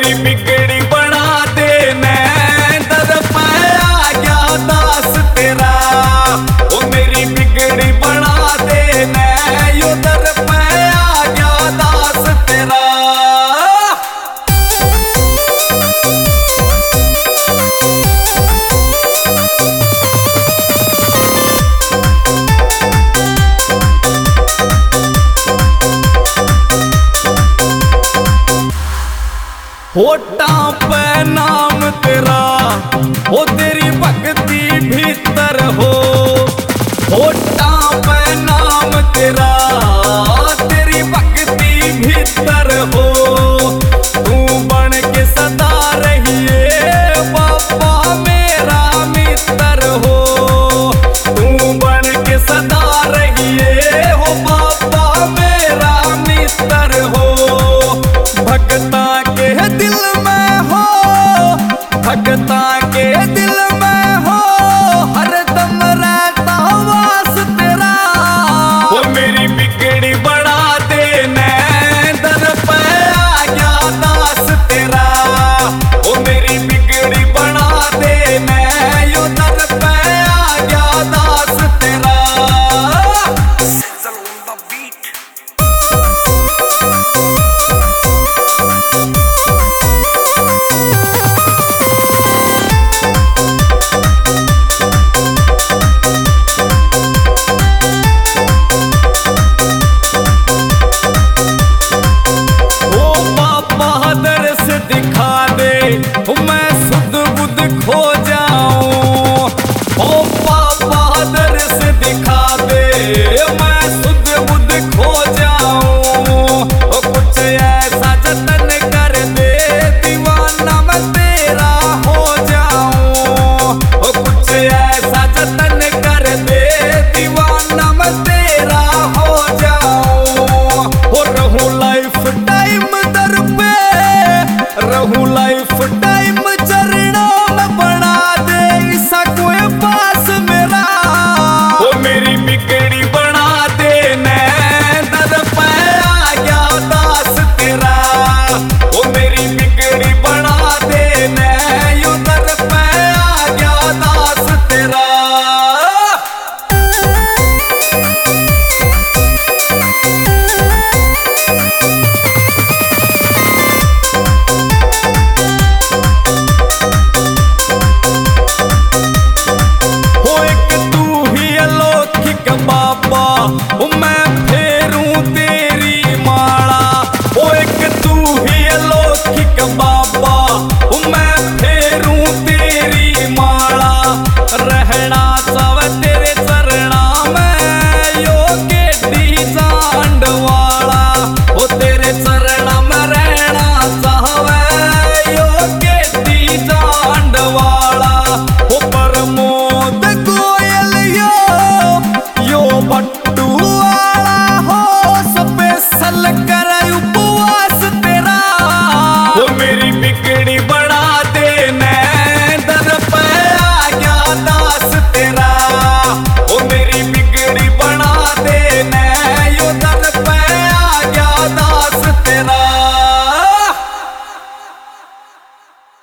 मेरी बिगड़ी बना देने दर पे आ गया दास तेरा। ओ मेरी बिगड़ी बना देने यो दर पे आ गया दास तेरा। होठा पे नाम तेरा, ओ तेरी भक्ति भीतर हो। होठा पे नाम तेरा, तेरी भक्ति भीतर हो। तू बन के सदा रहिए बाबा मेरा मित्र हो। तू बन के सदा रहिए हो बाबा मेरा मित्र हो। भक्ता के दिल में हो, भक्ता के दिल में हो, हरदम रहता वास तेरा। वो मेरी बिगड़ी बना देने दर पे आ गया दास तेरा। वो मेरी बिगड़ी बना देने यो दर पे आ गया दास तेरा। दिखा दे मैं सुध बुध खो जाऊं। ओ पापा दर से दिखा दे मैं सुध बुध खो जाऊं। ओ कुछ ऐसा जतन कर दे दीवाना मैं तेरा हो जाऊं। ओ कुछ ऐसा जतन कर दे दीवाना मैं तेरा हो जाऊं। हो रहूं लाइफ टाइम दर पे, रहूं लाइफ